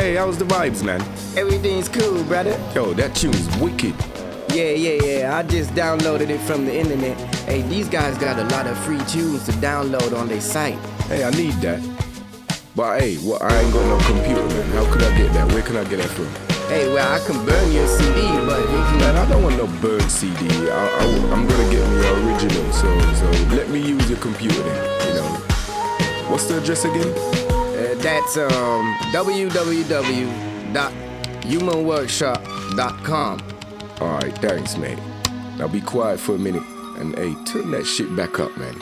Hey, how's the vibes, man? Everything's cool, brother. Yo, that tune's wicked. Yeah. I just downloaded it from the internet. Hey, these guys got a lot of free tunes to download on their site. Hey, I need that. But hey, I ain't got no computer, man. How could I get that? Where can I get that from? Hey, well, I can burn your CD, but you can... Man, I don't want no bird CD. I'm gonna get me an original, so let me use your computer then, you know. What's the address again? That's www.humanworkshop.com. Alright, thanks, mate. Now be quiet for a minute and hey, turn that shit back up, man.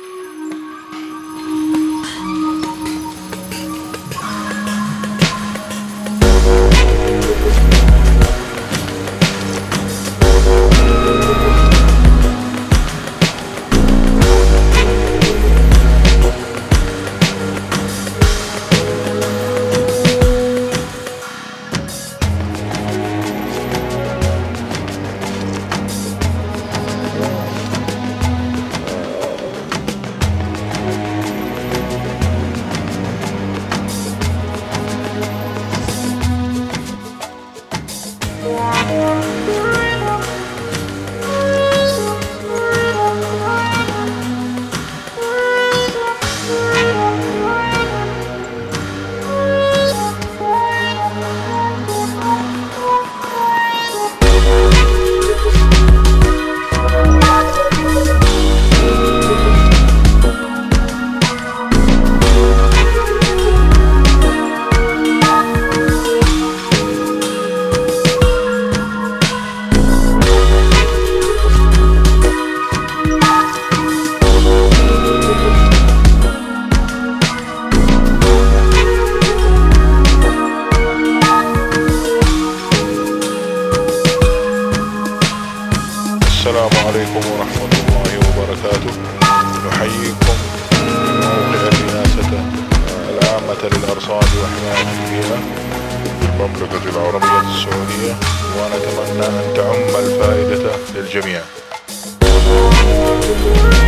السلام عليكم ورحمة الله وبركاته. نحييكم من موقع الرئاسة العامة للأرصاد وحماية البيئة في المملكة العربية السعودية، ونتمنى أن تعم الفائدة للجميع.